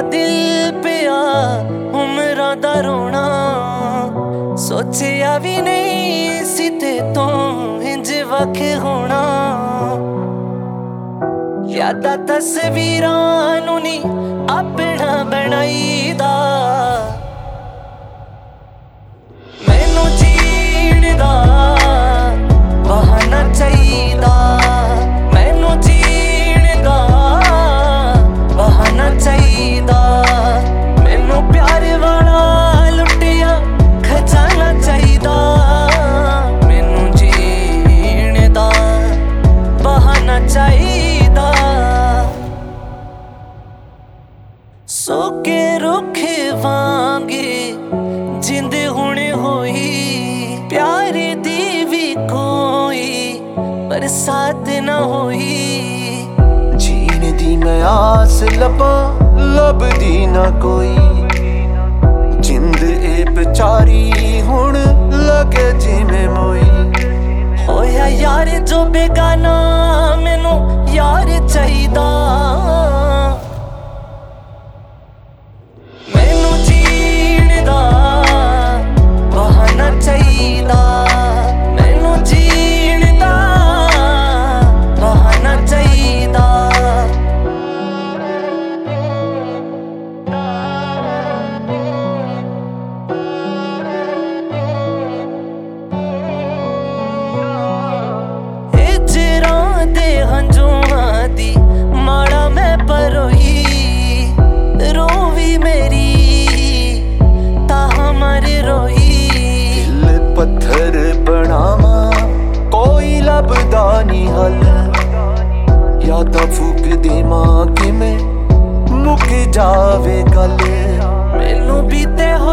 दिल पिया उमरां दा रोना, सोचिया भी नहीं सी ते तो इंज वख होना। यादां तस्वीरां नूं नी अपना बनाईदा, मैनू जीण दा बहाना चाहीदा, मैनू जीण दा बहाना चाहीदा, मैनू प्यार वाला लुटिया खजाना चाहीदा, मैनू जीण दा बहाना चाहीदा। सोके रुख वांगे जिंद हुण होई, प्यार दी भी कोई बरसात ना होई। जीण दी मैं आस लबां लभदी ना कोई, जिंद ए बेचारी हुण लगे जिवें मोई। होया यार जो बेगाना मैनू यार चाहीदा, मैनू जीण दा बहाना चाहीदा, मैनू जीण दा बहाना चाहीदा। हिजरां दे हंझूआं दी माड़ा मैं परोई, रोवी मेरी ताहा मर रोई। दिल पत्थर बनावा कोई लभदा नी हल, यादां फूक देवां किवें मुक जावे गल। मैनू बीते